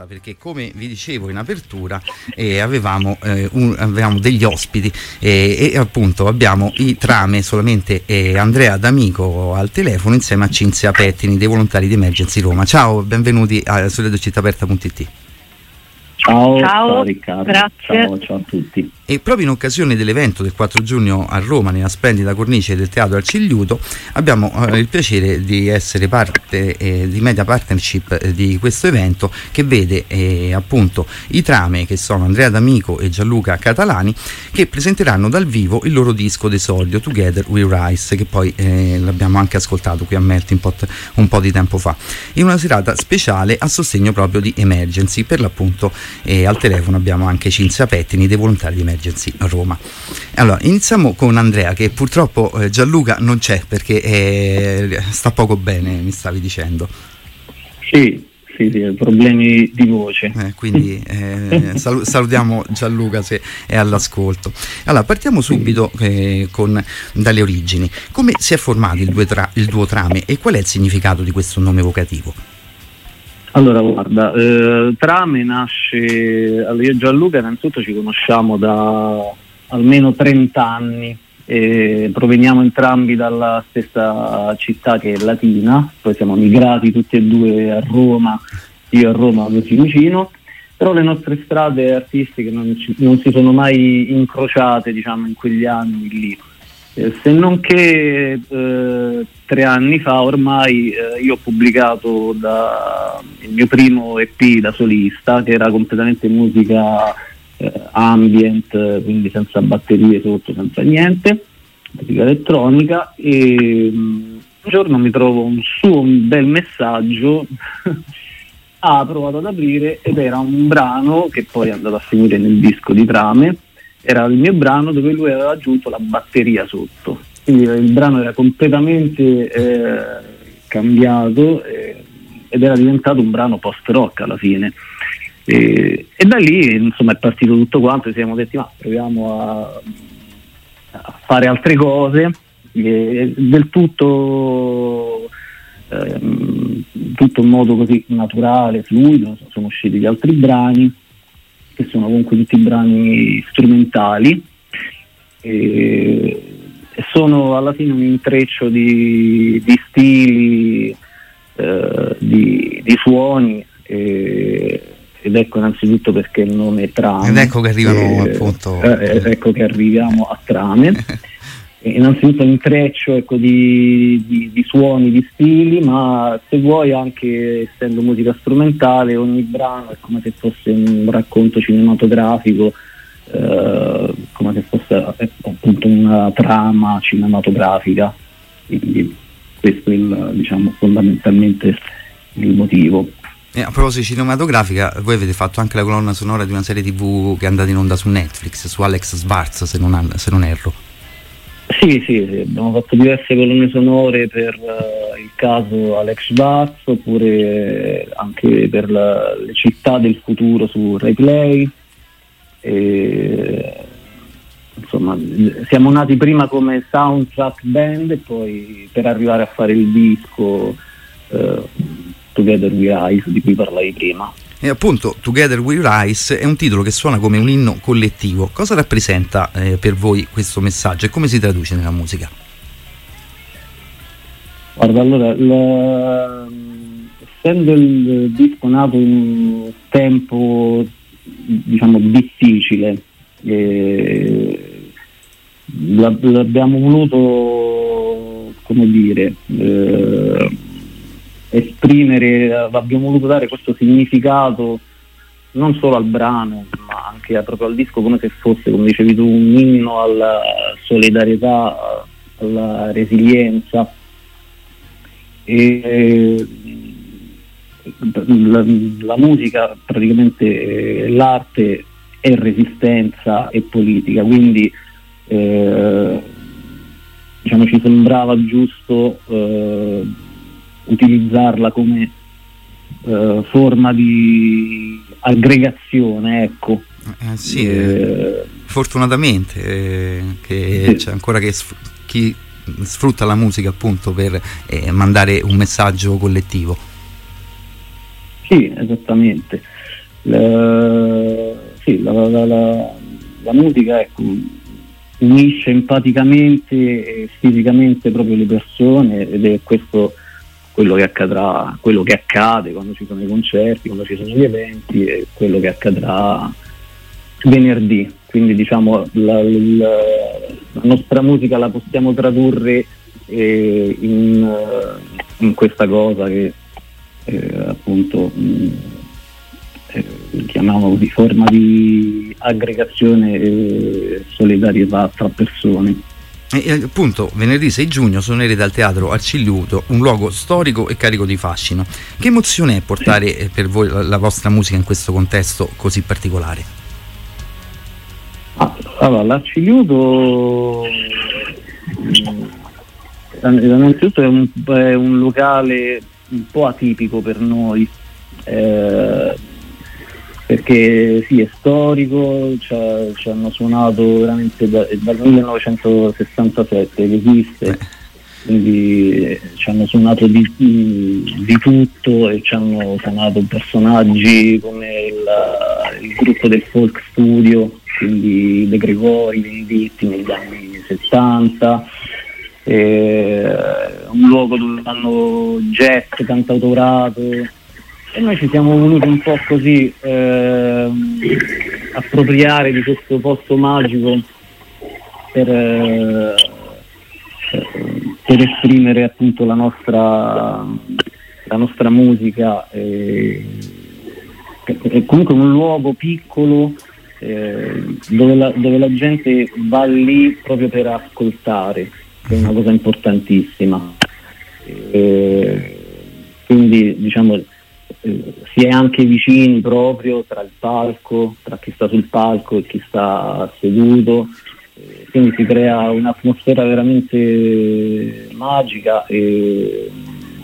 Perché come vi dicevo in apertura avevamo degli ospiti e appunto abbiamo i Trame, solamente Andrea D'Amico al telefono insieme a Cinzia Pettini dei Volontari di Emergency Roma. Ciao, benvenuti su RadioCittAperta.it. Ciao Riccardo, grazie. Ciao a tutti. E proprio in occasione dell'evento del 4 giugno a Roma, nella splendida cornice del Teatro Arcigliuto, abbiamo il piacere di essere parte di media partnership di questo evento, che vede appunto i Trame, che sono Andrea D'Amico e Gianluca Catalani, che presenteranno dal vivo il loro disco d'esordio Together We Rise, che poi l'abbiamo anche ascoltato qui a Melting Pot un po' di tempo fa, in una serata speciale a sostegno proprio di Emergency. Per l'appunto al telefono abbiamo anche Cinzia Pettini dei Volontari di Emergency Roma. Allora, iniziamo con Andrea, che purtroppo Gianluca non c'è perché sta poco bene, mi stavi dicendo. Sì, problemi di voce. Quindi salutiamo Gianluca se è all'ascolto. Allora, partiamo subito dalle origini. Come si è formato il duo Trame e qual è il significato di questo nome evocativo? Allora, guarda, Trame nasce. Allora, io e Gianluca innanzitutto ci conosciamo da almeno 30 anni, proveniamo entrambi dalla stessa città, che è Latina, poi siamo migrati tutti e due a Roma, io a Roma così vicino, però le nostre strade artistiche non si sono mai incrociate, diciamo, in quegli anni lì. Se non che 3 anni fa ormai io ho pubblicato il mio primo EP da solista, che era completamente musica ambient, quindi senza batterie sotto, senza niente, musica elettronica, e un giorno mi trovo un bel messaggio ha provato ad aprire ed era un brano che poi è andato a finire nel disco di Trame. Era il mio brano dove lui aveva aggiunto la batteria sotto, quindi il brano era completamente cambiato ed era diventato un brano post-rock alla fine, e da lì insomma è partito tutto quanto. Ci siamo detti, ma proviamo a fare altre cose, del tutto in modo così naturale, fluido. Sono usciti gli altri brani, che sono comunque tutti brani strumentali, e sono alla fine un intreccio di stili, di suoni, ed ecco innanzitutto perché il nome è Trame, ed ecco che arrivano appunto ecco che arriviamo a Trame. Innanzitutto un intreccio, ecco, di suoni, di stili, ma se vuoi anche, essendo musica strumentale, ogni brano è come se fosse un racconto cinematografico, come se fosse appunto una trama cinematografica, quindi questo è diciamo fondamentalmente il motivo. A proposito di cinematografica, voi avete fatto anche la colonna sonora di una serie TV che è andata in onda su Netflix, su Alex Sbarz, se non erro. Sì, abbiamo fatto diverse colonne sonore per il caso Alex Sbarz, oppure anche per le città del futuro su Replay. Insomma, siamo nati prima come soundtrack band e poi per arrivare a fare il disco Together We Rise, di cui parlai prima. E appunto Together We Rise è un titolo che suona come un inno collettivo. Cosa rappresenta per voi questo messaggio e come si traduce nella musica? Guarda, allora, essendo il disco nato in un tempo, diciamo, difficile, l'abbiamo voluto, come dire, esprimere, abbiamo voluto dare questo significato non solo al brano, ma anche proprio al disco, come se fosse, come dicevi tu, un inno alla solidarietà, alla resilienza. E la musica, praticamente l'arte, è resistenza e politica, quindi diciamo ci sembrava giusto utilizzarla come forma di aggregazione, ecco. Sì, fortunatamente che c'è ancora chi sfrutta la musica appunto per mandare un messaggio collettivo. Sì, esattamente. Sì, la musica, ecco, unisce empaticamente e fisicamente proprio le persone, ed è questo quello che accadrà, quello che accade quando ci sono i concerti, quando ci sono gli eventi, e quello che accadrà venerdì. Quindi diciamo la nostra musica la possiamo tradurre in questa cosa che appunto chiamiamo di forma di aggregazione e solidarietà tra persone. E appunto venerdì 6 giugno suonerete al Teatro Arcigliuto, un luogo storico e carico di fascino. Che emozione è portare per voi la vostra musica in questo contesto così particolare? Allora, l'Arcigliuto innanzitutto è un locale un po' atipico per noi, perché sì, è storico, ci hanno suonato veramente dal 1967 che esiste, quindi ci hanno suonato di tutto, e ci hanno suonato personaggi come il gruppo del Folk Studio, quindi De Gregori, Venditti negli anni 70, un luogo dove fanno jazz, cantautorato, e noi ci siamo voluti un po' così appropriare di questo posto magico per esprimere appunto la nostra musica, è comunque un luogo piccolo dove la gente va lì proprio per ascoltare, che è una cosa importantissima, quindi diciamo si è anche vicini proprio tra il palco, tra chi sta sul palco e chi sta seduto, quindi si crea un'atmosfera veramente magica, e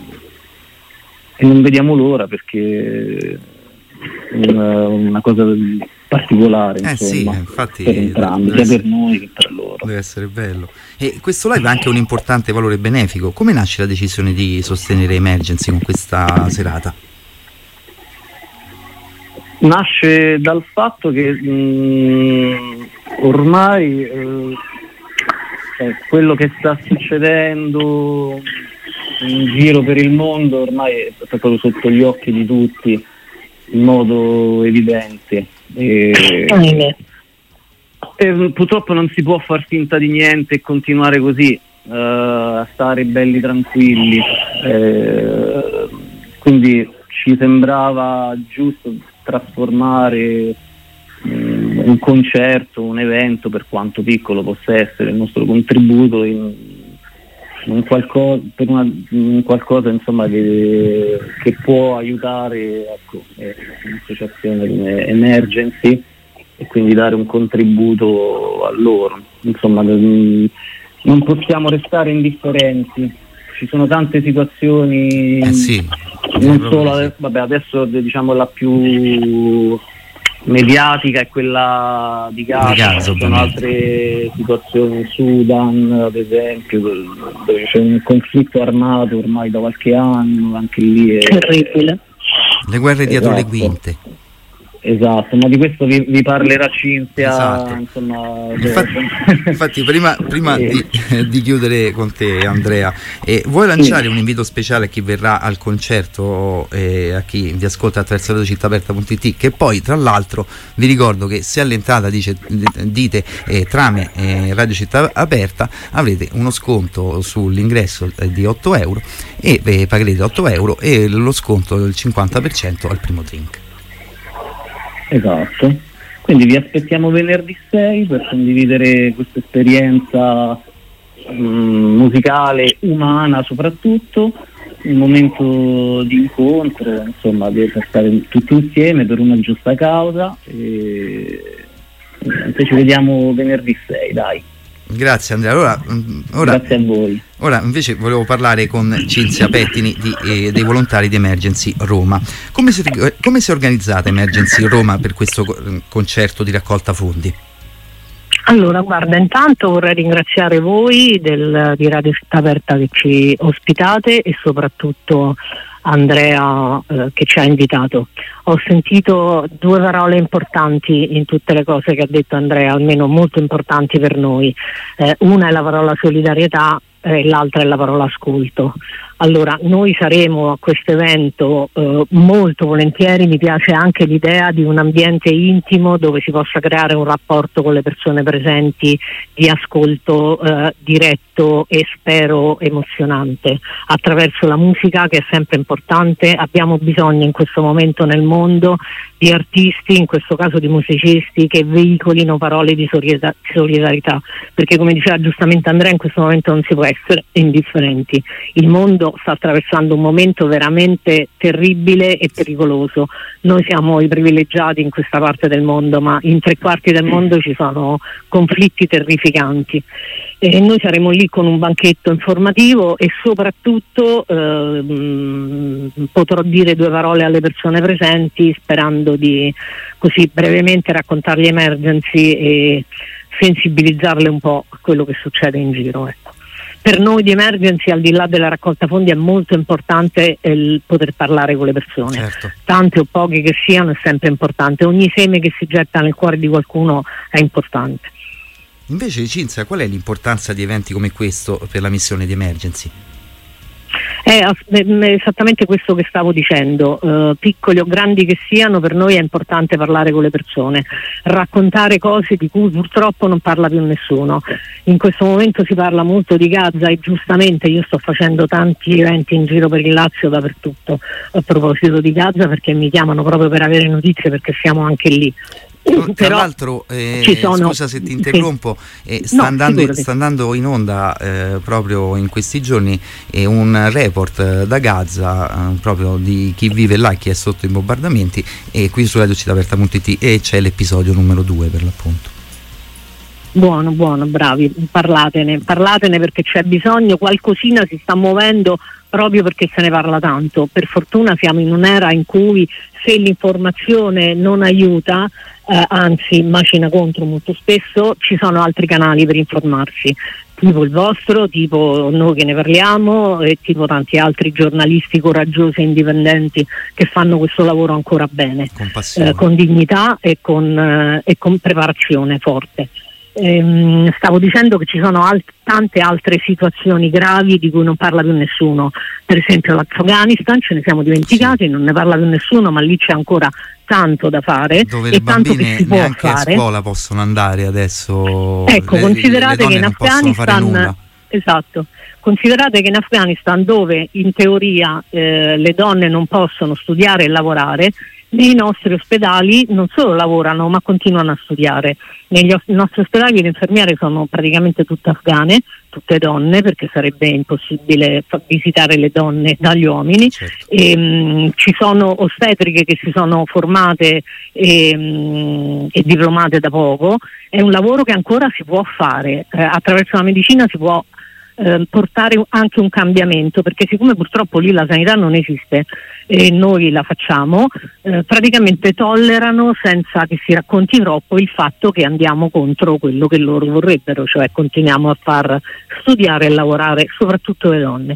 non vediamo l'ora, perché è una cosa particolare, insomma, sì, infatti, per entrambi, sia per noi che per loro. Deve essere bello. E questo live ha anche un importante valore benefico. Come nasce la decisione di sostenere Emergency con questa serata? Nasce dal fatto che ormai quello che sta succedendo in giro per il mondo ormai è proprio sotto gli occhi di tutti in modo evidente, e purtroppo non si può far finta di niente e continuare così a stare belli tranquilli, quindi ci sembrava giusto trasformare un concerto, un evento, per quanto piccolo possa essere il nostro contributo, in qualcosa insomma che può aiutare, ecco, un'associazione come Emergency, e quindi dare un contributo a loro. Insomma, non possiamo restare indifferenti. Ci sono tante situazioni, non solo, vabbè, adesso diciamo la più mediatica è quella di Gaza, ci sono altre situazioni in Sudan, ad esempio, dove c'è un conflitto armato ormai da qualche anno, anche lì è terribile. Le guerre dietro le quinte. Esatto, ma di questo vi parlerà Cinzia. Esatto. Insomma, infatti prima di chiudere con te, Andrea, vuoi lanciare un invito speciale a chi verrà al concerto e a chi vi ascolta attraverso radiocittaaperta.it, che poi tra l'altro vi ricordo che se all'entrata dite Trame Radio Città Aperta avrete uno sconto sull'ingresso di 8 euro e pagherete 8 euro e lo sconto del 50% al primo drink. Esatto, quindi vi aspettiamo venerdì 6 per condividere questa esperienza musicale, umana soprattutto, un momento di incontro, insomma, per stare tutti insieme per una giusta causa, e ci vediamo venerdì 6, dai. Grazie Andrea. Ora, grazie a voi. Ora invece volevo parlare con Cinzia Pettini dei volontari di Emergency Roma. Come si è organizzata Emergency Roma per questo concerto di raccolta fondi? Allora, guarda, intanto vorrei ringraziare voi di Radio Città Aperta che ci ospitate, e soprattutto Andrea che ci ha invitato. Ho sentito due parole importanti in tutte le cose che ha detto Andrea, almeno molto importanti per noi. Una è la parola solidarietà e l'altra è la parola ascolto. Allora, noi saremo a questo evento molto volentieri. Mi piace anche l'idea di un ambiente intimo dove si possa creare un rapporto con le persone presenti di ascolto diretto e spero emozionante attraverso la musica, che è sempre importante. Abbiamo bisogno in questo momento nel mondo di artisti, in questo caso di musicisti, che veicolino parole di solidarietà, perché come diceva giustamente Andrea, in questo momento non si può essere indifferenti. Il mondo sta attraversando un momento veramente terribile e pericoloso. Noi siamo i privilegiati in questa parte del mondo, ma in 3/4 del mondo ci sono conflitti terrificanti. E noi saremo lì con un banchetto informativo e soprattutto potrò dire due parole alle persone presenti, sperando di così brevemente raccontargli Emergency e sensibilizzarle un po' a quello che succede in giro, ecco. Per noi di Emergency, al di là della raccolta fondi, è molto importante il poter parlare con le persone. Certo. Tante o poche che siano, è sempre importante. Ogni seme che si getta nel cuore di qualcuno è importante. Invece, Cinzia, qual è l'importanza di eventi come questo per la missione di Emergency? È esattamente questo che stavo dicendo, piccoli o grandi che siano, per noi è importante parlare con le persone, raccontare cose di cui purtroppo non parla più nessuno. In questo momento si parla molto di Gaza e giustamente io sto facendo tanti eventi in giro per il Lazio, dappertutto, a proposito di Gaza, perché mi chiamano proprio per avere notizie, perché siamo anche lì. Tra l'altro, scusa se ti interrompo, sì. sta andando in onda proprio in questi giorni un report da Gaza, proprio di chi vive là e chi è sotto i bombardamenti, e qui su radiocittaaperta.it, e c'è l'episodio numero 2 per l'appunto. Buono, bravi, parlatene perché c'è bisogno, qualcosina si sta muovendo proprio perché se ne parla tanto. Per fortuna siamo in un'era in cui se l'informazione non aiuta, anzi macina contro molto spesso, ci sono altri canali per informarsi, tipo il vostro, tipo noi che ne parliamo e tipo tanti altri giornalisti coraggiosi e indipendenti che fanno questo lavoro ancora bene, con dignità e con preparazione forte. Stavo dicendo che ci sono tante altre situazioni gravi di cui non parla più nessuno, per esempio l'Afghanistan, ce ne siamo dimenticati, non ne parla più nessuno, ma lì c'è ancora tanto da fare, dove e le tanto bambine che si può neanche fare. A scuola possono andare adesso. Ecco, considerate che in Afghanistan, esatto, considerate che in Afghanistan, dove in teoria le donne non possono studiare e lavorare, nei nostri ospedali non solo lavorano ma continuano a studiare. Negli nostri ospedali le infermiere sono praticamente tutte afghane, tutte donne, perché sarebbe impossibile visitare le donne dagli uomini. Certo. Ci sono ostetriche che si sono formate e diplomate da poco. È un lavoro che ancora si può fare, attraverso la medicina si può portare anche un cambiamento, perché siccome purtroppo lì la sanità non esiste e noi la facciamo, praticamente tollerano, senza che si racconti troppo, il fatto che andiamo contro quello che loro vorrebbero, cioè continuiamo a far studiare e lavorare soprattutto le donne.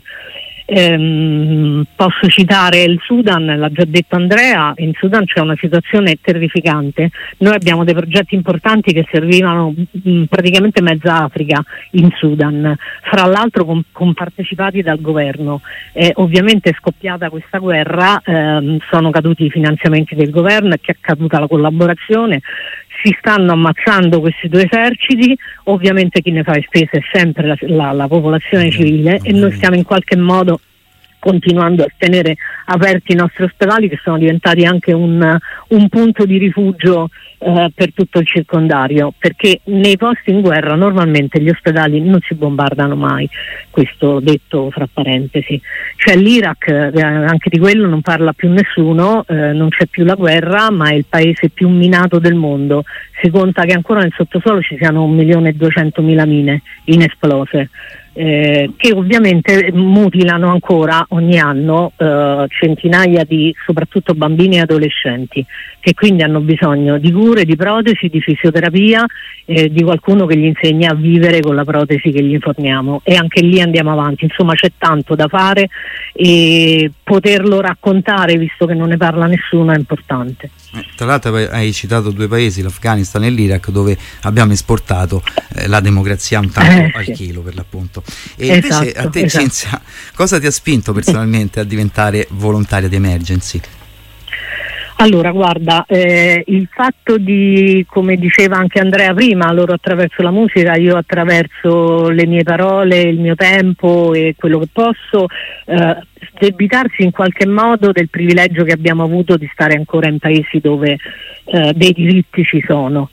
Posso citare il Sudan, l'ha già detto Andrea. In Sudan c'è una situazione terrificante. Noi abbiamo dei progetti importanti che servivano praticamente mezza Africa in Sudan, fra l'altro compartecipati dal governo. Ovviamente è scoppiata questa guerra, sono caduti i finanziamenti del governo, è caduta la collaborazione, si stanno ammazzando questi due eserciti. Ovviamente chi ne fa le spese è sempre la popolazione civile, e noi stiamo in qualche modo continuando a tenere aperti i nostri ospedali, che sono diventati anche un punto di rifugio per tutto il circondario, perché nei posti in guerra normalmente gli ospedali non si bombardano mai, questo detto fra parentesi. Cioè l'Iraq, anche di quello non parla più nessuno, non c'è più la guerra, ma è il paese più minato del mondo. Si conta che ancora nel sottosuolo ci siano 1.200.000 mine inesplose. che ovviamente mutilano ancora ogni anno centinaia di soprattutto bambini e adolescenti, che quindi hanno bisogno di cure, di protesi, di fisioterapia, di qualcuno che gli insegni a vivere con la protesi che gli forniamo, e anche lì andiamo avanti. Insomma, c'è tanto da fare e poterlo raccontare, visto che non ne parla nessuno, è importante. Tra l'altro hai citato due paesi, l'Afghanistan e l'Iraq, dove abbiamo esportato la democrazia un tanto al chilo, per l'appunto. E invece a te, Cinzia, cosa ti ha spinto personalmente a diventare volontaria di Emergency? Allora, guarda, il fatto di, come diceva anche Andrea prima, loro attraverso la musica, io attraverso le mie parole, il mio tempo e quello che posso, debitarsi in qualche modo del privilegio che abbiamo avuto di stare ancora in paesi dove dei diritti ci sono.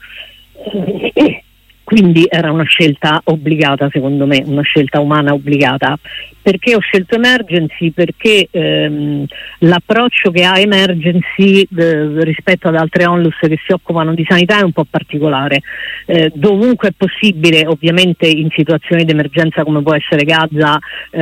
Quindi era una scelta obbligata, secondo me, una scelta umana obbligata. Perché ho scelto Emergency? Perché l'approccio che ha Emergency rispetto ad altre onlus che si occupano di sanità è un po' particolare. Dovunque è possibile, ovviamente in situazioni di emergenza come può essere Gaza,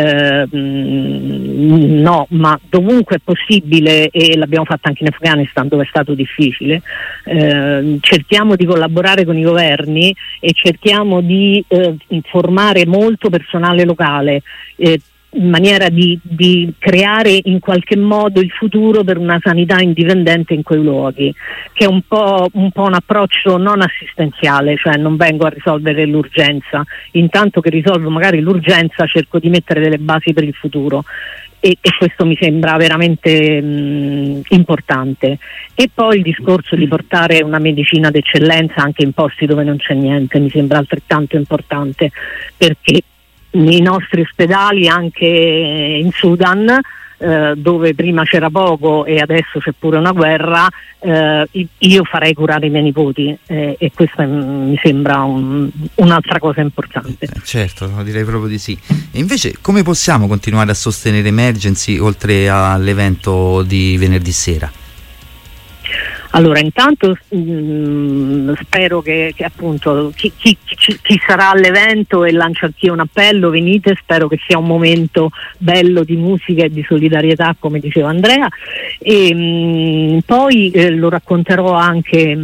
no, ma dovunque è possibile, e l'abbiamo fatta anche in Afghanistan dove è stato difficile, cerchiamo di collaborare con i governi e cerchiamo di formare molto personale locale, in maniera di creare in qualche modo il futuro per una sanità indipendente in quei luoghi, che è un po' un approccio non assistenziale, cioè non vengo a risolvere l'urgenza, intanto che risolvo magari l'urgenza cerco di mettere delle basi per il futuro. E questo mi sembra veramente importante. E poi il discorso di portare una medicina d'eccellenza anche in posti dove non c'è niente mi sembra altrettanto importante, perché nei nostri ospedali, anche in Sudan, dove prima c'era poco e adesso c'è pure una guerra, io farei curare i miei nipoti, e questa mi sembra un'altra cosa importante. Certo, direi proprio di sì. E invece come possiamo continuare a sostenere Emergency oltre all'evento di venerdì sera? Allora, intanto spero che appunto chi sarà all'evento, e lancio anch'io un appello: venite, spero che sia un momento bello di musica e di solidarietà, come diceva Andrea, e poi lo racconterò anche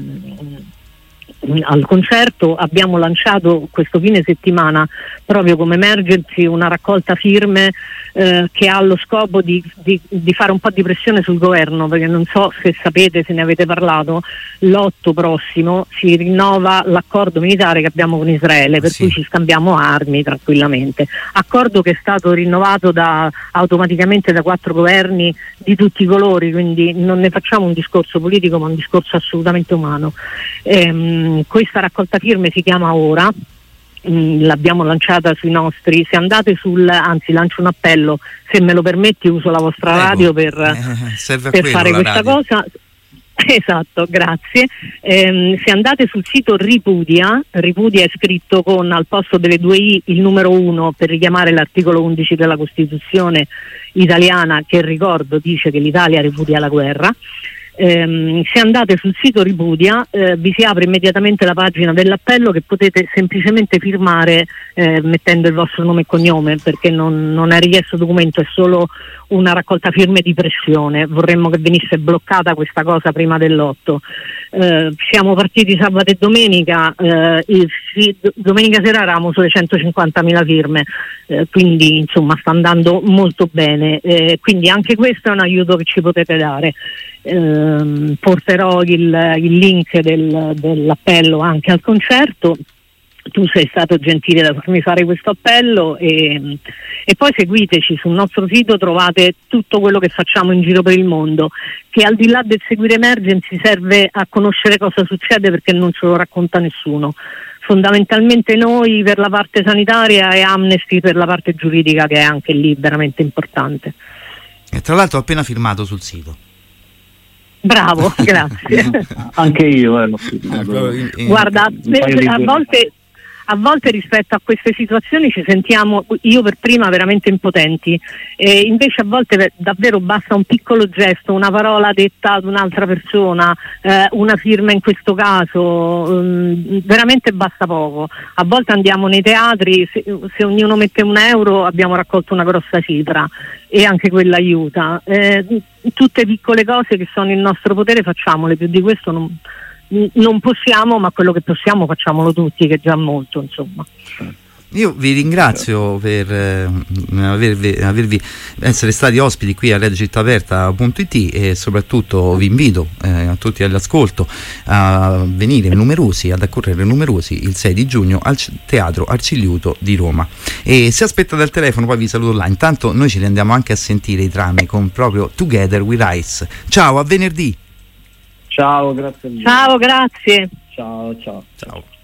al concerto. Abbiamo lanciato questo fine settimana, proprio come Emergency, una raccolta firme che ha lo scopo di fare un po' di pressione sul governo, perché non so se sapete, se ne avete parlato, l'8 prossimo si rinnova l'accordo militare che abbiamo con Israele, per cui ci scambiamo armi tranquillamente, accordo che è stato rinnovato automaticamente da 4 governi di tutti i colori, quindi non ne facciamo un discorso politico ma un discorso assolutamente umano. Questa raccolta firme si chiama Ora, l'abbiamo lanciata sui nostri, se andate anzi lancio un appello, se me lo permetti uso la vostra radio per fare questa cosa. Esatto, grazie. Se andate sul sito Ripudia è scritto con al posto delle 2 i il numero 1 per richiamare l'articolo 11 della Costituzione italiana, che ricordo dice che l'Italia ripudia la guerra. Se andate sul sito Ripudia vi si apre immediatamente la pagina dell'appello, che potete semplicemente firmare mettendo il vostro nome e cognome, perché non è richiesto documento, è solo una raccolta firme di pressione. Vorremmo che venisse bloccata questa cosa prima dell'8. Siamo partiti sabato e domenica, domenica sera eravamo sulle 150.000 firme, quindi insomma sta andando molto bene, quindi anche questo è un aiuto che ci potete dare. Porterò il link dell'appello anche al concerto. Tu sei stato gentile da farmi fare questo appello, e poi seguiteci sul nostro sito, trovate tutto quello che facciamo in giro per il mondo, che al di là del seguire Emergency serve a conoscere cosa succede, perché non ce lo racconta nessuno. Fondamentalmente noi per la parte sanitaria e Amnesty per la parte giuridica, che è anche lì veramente importante. E tra l'altro ho appena firmato sul sito. Bravo, grazie. Anche io l'ho firmato. Guarda, a a volte rispetto a queste situazioni ci sentiamo, io per prima, veramente impotenti, invece a volte davvero basta un piccolo gesto, una parola detta ad un'altra persona, una firma in questo caso, veramente basta poco. A volte andiamo nei teatri, se ognuno mette €1 abbiamo raccolto una grossa cifra e anche quella aiuta. Tutte piccole cose che sono in nostro potere facciamole, più di questo non possiamo, ma quello che possiamo facciamolo tutti, che è già molto, insomma. Io vi ringrazio per essere stati ospiti qui a RadioCittàAperta.it e soprattutto vi invito a tutti all'ascolto a venire numerosi, ad accorrere numerosi il 6 di giugno al Teatro Arcigliuto di Roma. E se aspettate al telefono poi vi saluto là. Intanto noi ci rendiamo anche a sentire i Trame con proprio Together We Rise. Ciao, a venerdì! Ciao, grazie a voi. Ciao, grazie. Ciao. Ciao.